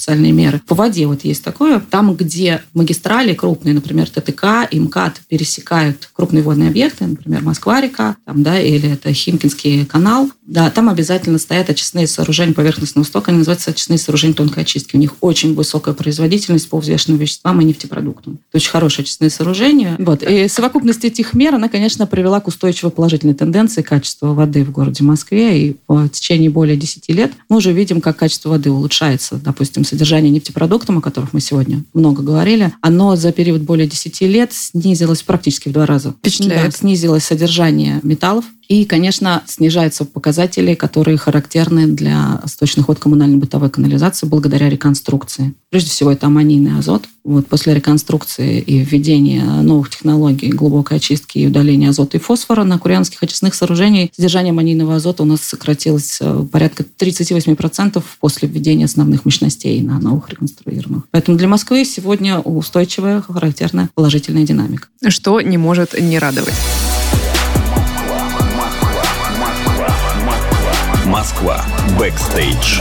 специальные меры. По воде вот есть такое. Там, где магистрали крупные, например, ТТК и МКАД пересекают крупные водные объекты, например, Москва-река, там, да, или это Химкинский канал, да, там обязательно стоят очистные сооружения поверхностного стока, они называются очистные сооружения тонкой очистки. У них очень высокая производительность по взвешенным веществам и нефтепродуктам. Это очень хорошие очистные сооружения. Вот. И совокупность этих мер, она, конечно, привела к устойчивой положительной тенденции качества воды в городе Москве. И по течение более десяти лет мы уже видим, как качество воды улучшается. Допустим, содержание нефтепродуктов, о которых мы сегодня много говорили, оно за период более десяти лет снизилось практически в два раза. Впечатляет. Да, снизилось содержание металлов. И, конечно, снижаются показатели, которые характерны для сточных вод коммунальной бытовой канализации благодаря реконструкции. Прежде всего, это аммонийный азот. Вот после реконструкции и введения новых технологий глубокой очистки и удаления азота и фосфора на курьянских очистных сооружениях содержание аммонийного азота у нас сократилось порядка тридцать восемь процентов после введения основных мощностей на новых реконструируемых. Поэтому для Москвы сегодня устойчивая, характерная положительная динамика. Что не может не радовать. Москва. Бэкстейдж.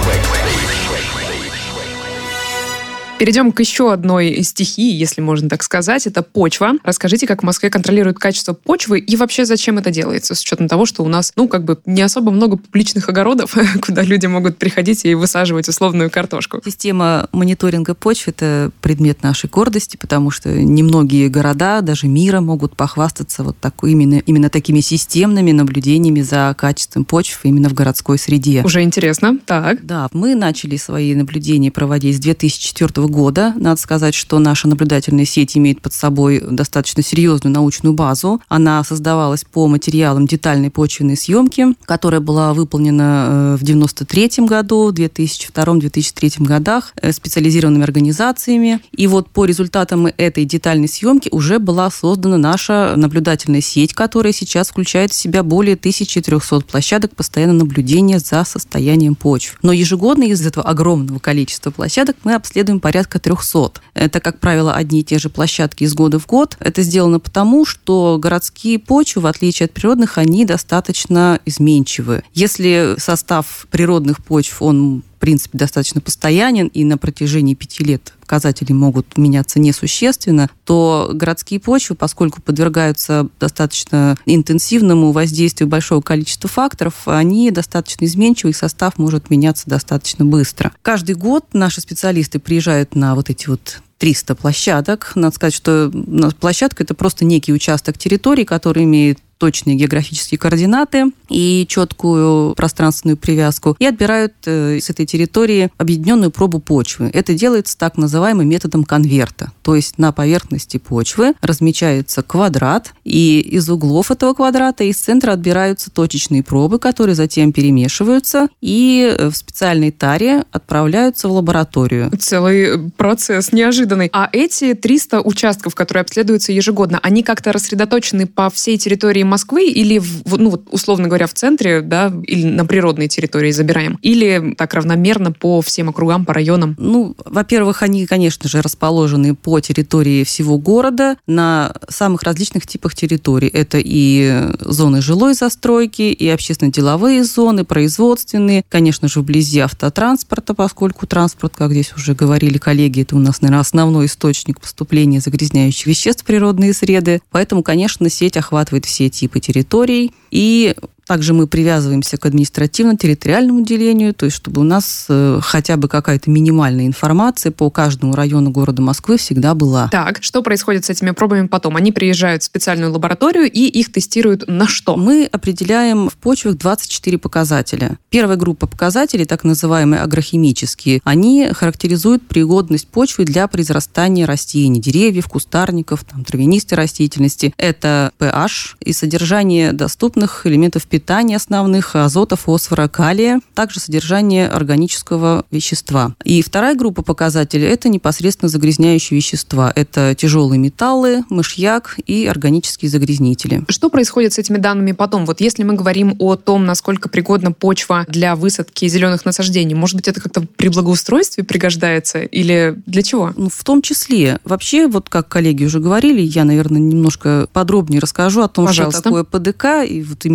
Перейдем к еще одной стихии, если можно так сказать. Это почва. Расскажите, как в Москве контролируют качество почвы и вообще зачем это делается, с учетом того, что у нас, ну, как бы не особо много публичных огородов, куда люди могут приходить и высаживать условную картошку. Система мониторинга почвы – это предмет нашей гордости, потому что немногие города, даже мира, могут похвастаться вот такой, именно, именно такими системными наблюдениями за качеством почв именно в городской среде. Уже интересно. Так. Да, мы начали свои наблюдения проводить с две тысячи четвёртого года. Надо сказать, что наша наблюдательная сеть имеет под собой достаточно серьезную научную базу. Она создавалась по материалам детальной почвенной съемки, которая была выполнена в девяносто третьем году, в две тысячи втором — две тысячи третьем годах специализированными организациями. И вот по результатам этой детальной съемки уже была создана наша наблюдательная сеть, которая сейчас включает в себя более тысячи трехсот площадок постоянного наблюдения за состоянием почв. Но ежегодно из этого огромного количества площадок мы обследуем порядка трехсот. Это, как правило, одни и те же площадки из года в год. Это сделано потому, что городские почвы, в отличие от природных, они достаточно изменчивы. Если состав природных почв, он в принципе, достаточно постоянен, и на протяжении пяти лет показатели могут меняться несущественно, то городские почвы, поскольку подвергаются достаточно интенсивному воздействию большого количества факторов, они достаточно изменчивы, их состав может меняться достаточно быстро. Каждый год наши специалисты приезжают на вот эти вот триста площадок. Надо сказать, что площадка – это просто некий участок территории, который имеет точные географические координаты и четкую пространственную привязку, и отбирают с этой территории объединенную пробу почвы. Это делается так называемым методом конверта. То есть на поверхности почвы размечается квадрат, и из углов этого квадрата, из центра отбираются точечные пробы, которые затем перемешиваются и в специальной таре отправляются в лабораторию. Целый процесс неожиданный. А эти триста участков, которые обследуются ежегодно, они как-то рассредоточены по всей территории Москвы или, в, ну, вот, условно говоря, в центре, да, или на природной территории забираем? Или так равномерно по всем округам, по районам? Ну, во-первых, они, конечно же, расположены по территории всего города на самых различных типах территорий. Это и зоны жилой застройки, и общественно-деловые зоны, производственные, конечно же, вблизи автотранспорта, поскольку транспорт, как здесь уже говорили коллеги, это у нас, наверное, основной источник поступления загрязняющих веществ в природные среды. Поэтому, конечно, сеть охватывает все эти типы территорий. И также мы привязываемся к административно-территориальному делению, то есть чтобы у нас э, хотя бы какая-то минимальная информация по каждому району города Москвы всегда была. Так, что происходит с этими пробами потом? Они приезжают в специальную лабораторию и их тестируют на что? Мы определяем в почвах двадцать четыре показателя. Первая группа показателей, так называемые агрохимические, они характеризуют пригодность почвы для произрастания растений, деревьев, кустарников, там, травянистой растительности. Это pH и содержание доступных элементов питания основных, азота, фосфора, калия, также содержание органического вещества. И вторая группа показателей – это непосредственно загрязняющие вещества. Это тяжелые металлы, мышьяк и органические загрязнители. Что происходит с этими данными потом? Вот если мы говорим о том, насколько пригодна почва для высадки зеленых насаждений, может быть, это как-то при благоустройстве пригождается или для чего? Ну, в том числе. Вообще, вот как коллеги уже говорили, я, наверное, немножко подробнее расскажу о том, Пожалуйста. Что такое ПДК, и вот именно в применении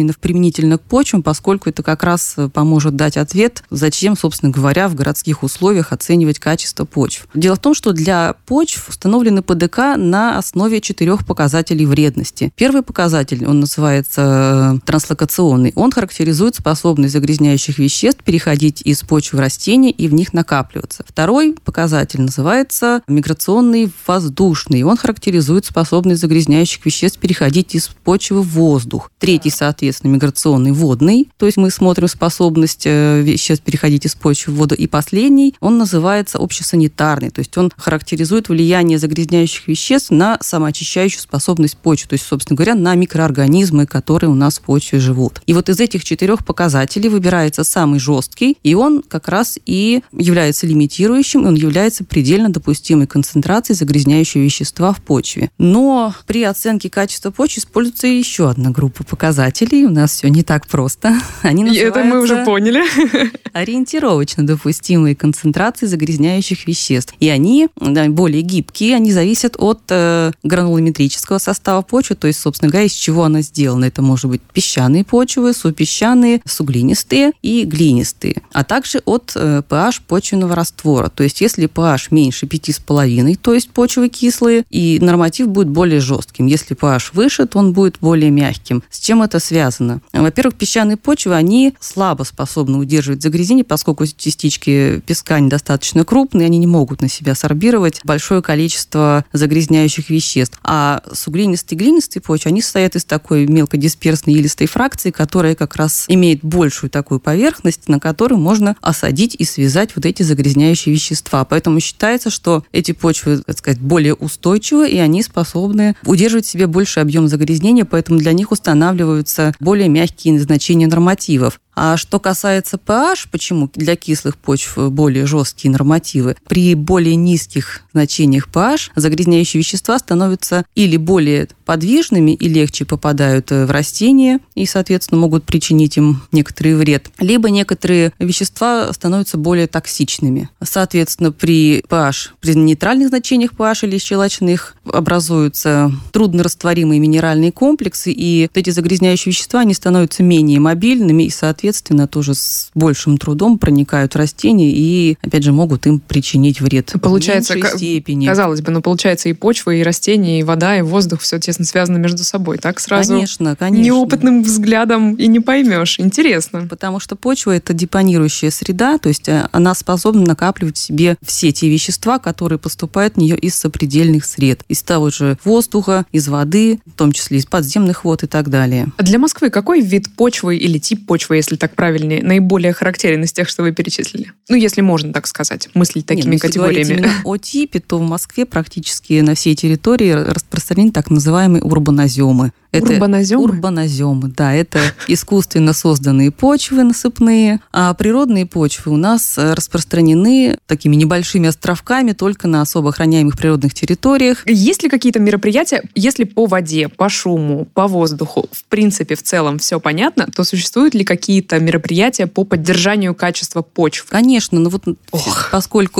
применительно к почвам, поскольку это как раз поможет дать ответ, зачем, собственно говоря, в городских условиях оценивать качество почв. Дело в том, что для почв установлены ПДК на основе четырех показателей вредности. Первый показатель, он называется транслокационный, он характеризует способность загрязняющих веществ переходить из почв в растения и в них накапливаться. Второй показатель называется миграционный воздушный, он характеризует способность загрязняющих веществ переходить из почвы в воздух. Третий, соответственно, миграционный водный, то есть мы смотрим способность веществ переходить из почвы в воду. И последний, он называется общесанитарный, то есть он характеризует влияние загрязняющих веществ на самоочищающую способность почвы, то есть, собственно говоря, на микроорганизмы, которые у нас в почве живут. И вот из этих четырех показателей выбирается самый жесткий, и он как раз и является лимитирующим, и он является предельно допустимой концентрацией загрязняющего вещества в почве. Но при оценке качества почвы используется еще одна группа показателей. У нас все не так просто. Они называются... Это мы уже поняли. Ориентировочно допустимые концентрации загрязняющих веществ. И они да, более гибкие, они зависят от э, гранулометрического состава почвы, то есть, собственно говоря, из чего она сделана. Это может быть песчаные почвы, супесчаные, суглинистые и глинистые, а также от э, pH почвенного раствора. То есть, если pH меньше пяти с половиной, то есть почвы кислые, и норматив будет более жестким. Если pH выше, то он будет более мягким. С чем это связано? Во-первых, песчаные почвы, они слабо способны удерживать загрязнение, поскольку частички песка недостаточно крупные, они не могут на себя сорбировать большое количество загрязняющих веществ. А суглинистые и глинистые почвы, они состоят из такой мелкодисперсной илистой фракции, которая как раз имеет большую такую поверхность, на которую можно осадить и связать вот эти загрязняющие вещества. Поэтому считается, что эти почвы, так сказать, более устойчивы, и они способны удерживать в себе больший объем загрязнения, поэтому для них устанавливаются более мягкие значения нормативов. А что касается pH, почему для кислых почв более жесткие нормативы? При более низких значениях pH загрязняющие вещества становятся или более подвижными и легче попадают в растения и, соответственно, могут причинить им некоторый вред. Либо некоторые вещества становятся более токсичными. Соответственно, при pH, при нейтральных значениях pH или щелочных образуются труднорастворимые минеральные комплексы, и вот эти загрязняющие вещества, они становятся менее мобильными и, соответственно, Соответственно, тоже с большим трудом проникают в растения и, опять же, могут им причинить вред. Получается, в меньшей степени. Казалось бы, но получается и почва, и растения, и вода, и воздух все тесно связано между собой. Так сразу конечно, конечно. Неопытным взглядом и не поймешь. Интересно. Потому что почва – это депонирующая среда, то есть она способна накапливать в себе все те вещества, которые поступают в нее из сопредельных сред. Из того же воздуха, из воды, в том числе из подземных вод и так далее. А для Москвы какой вид почвы или тип почвы, если так правильнее, наиболее характерен из тех, что вы перечислили? Ну, если можно так сказать, мыслить такими Нет, категориями. Если говорить именно о типе, то в Москве практически на всей территории распространены так называемые урбаноземы. Это урбаноземы? Урбаноземы, да. Это искусственно созданные почвы насыпные, а природные почвы у нас распространены такими небольшими островками только на особо охраняемых природных территориях. Есть ли какие-то мероприятия, если по воде, по шуму, по воздуху, в принципе, в целом все понятно, то существуют ли какие-то мероприятия по поддержанию качества почв? Конечно, но вот Ох. поскольку,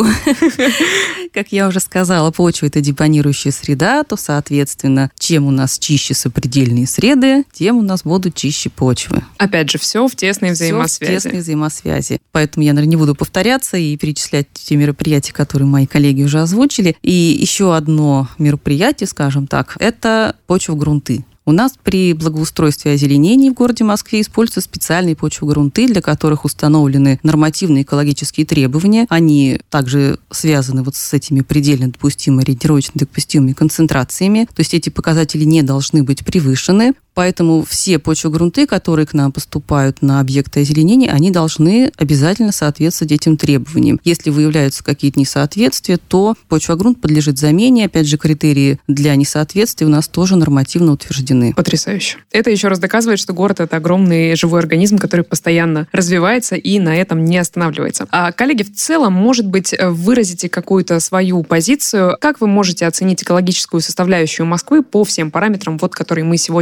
как я уже сказала, почва – это депонирующая среда, то, соответственно, чем у нас чище сопредельные среды, тем у нас будут чище почвы. Опять же, все в тесной взаимосвязи. Все в тесной взаимосвязи. Поэтому я, наверное, не буду повторяться и перечислять те мероприятия, которые мои коллеги уже озвучили. И еще одно мероприятие, скажем так, это почва-грунты. У нас при благоустройстве и озеленении в городе Москве используются специальные почвогрунты, для которых установлены нормативные экологические требования. Они также связаны вот с этими предельно допустимыми, ориентировочно допустимыми концентрациями. То есть эти показатели не должны быть превышены. Поэтому все почвогрунты, которые к нам поступают на объекты озеленения, они должны обязательно соответствовать этим требованиям. Если выявляются какие-то несоответствия, то почвогрунт подлежит замене. Опять же, критерии для несоответствия у нас тоже нормативно утверждены. Потрясающе. Это еще раз доказывает, что город — это огромный живой организм, который постоянно развивается и на этом не останавливается. А, коллеги, в целом, может быть, выразите какую-то свою позицию. Как вы можете оценить экологическую составляющую Москвы по всем параметрам, вот, которые мы сегодня обсудили?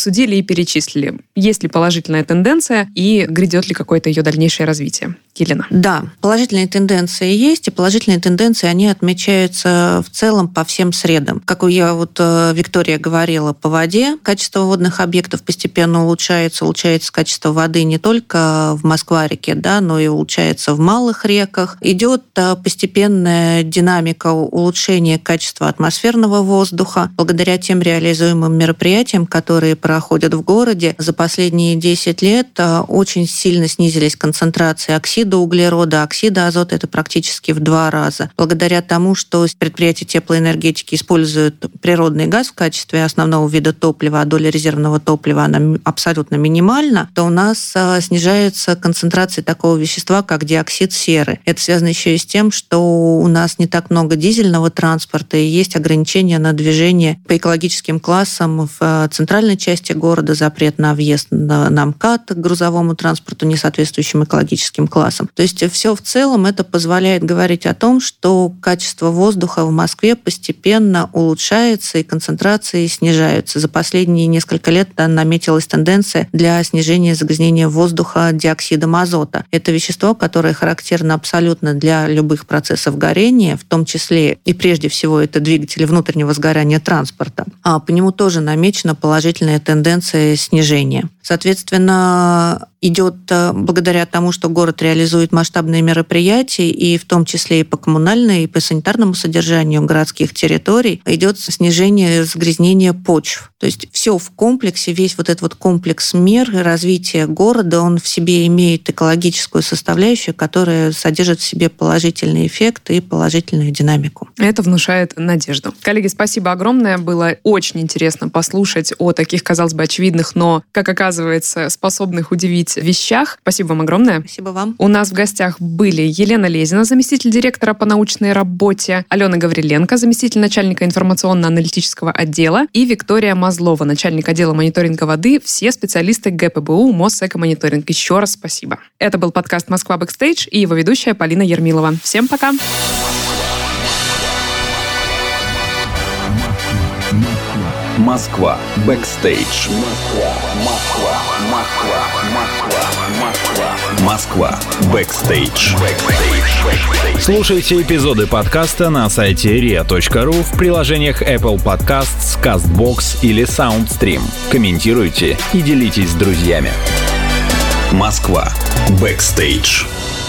обсудили и перечислили. Есть ли положительная тенденция и грядет ли какое-то ее дальнейшее развитие? Елена. Да, положительные тенденции есть, и положительные тенденции, они отмечаются в целом по всем средам. Как я вот Виктория говорила, по воде качество водных объектов постепенно улучшается, улучшается качество воды не только в Москва-реке, да, но и улучшается в малых реках. Идет постепенная динамика улучшения качества атмосферного воздуха благодаря тем реализуемым мероприятиям, которые проходят в городе. За последние десять лет очень сильно снизились концентрации оксида углерода, оксида азота, это практически в два раза. Благодаря тому, что предприятия теплоэнергетики используют природный газ в качестве основного вида топлива, а доля резервного топлива она абсолютно минимальна, то у нас снижается концентрация такого вещества, как диоксид серы. Это связано еще и с тем, что у нас не так много дизельного транспорта и есть ограничения на движение по экологическим классам в центральной части города, запрет на въезд на, на МКАД к грузовому транспорту, не соответствующим экологическим классам. То есть все в целом это позволяет говорить о том, что качество воздуха в Москве постепенно улучшается и концентрации снижаются. За последние несколько лет наметилась тенденция для снижения загрязнения воздуха диоксидом азота. Это вещество, которое характерно абсолютно для любых процессов горения, в том числе и прежде всего это двигатели внутреннего сгорания транспорта. А по нему тоже намечена положительная тенденция снижения. Соответственно, идет благодаря тому, что город реализует масштабные мероприятия, и в том числе и по коммунальной, и по санитарному содержанию городских территорий, идет снижение загрязнения почв. То есть все в комплексе, весь вот этот вот комплекс мер развития города, он в себе имеет экологическую составляющую, которая содержит в себе положительный эффект и положительную динамику. Это внушает надежду. Коллеги, спасибо огромное. Было очень интересно послушать о таких, казалось бы, очевидных, но, как оказывается, способных удивить вещах. Спасибо вам огромное. Спасибо вам. У нас в гостях были Елена Лезина, заместитель директора по научной работе, Алена Гавриленко, заместитель начальника информационно-аналитического отдела, и Виктория Мазлова, начальник отдела мониторинга воды, все специалисты ГПБУ Мосэкомониторинг. Еще раз спасибо. Это был подкаст «Москва Бэкстейдж» и его ведущая Полина Ермилова. Всем пока! Москва Бэкстейдж. Москва, Москва, Москва, Москва, Москва. Москва Бэкстейдж. Слушайте эпизоды подкаста на сайте риа точка ру, в приложениях Apple Podcasts, CastBox или SoundStream. Комментируйте и делитесь с друзьями. Москва Бэкстейдж.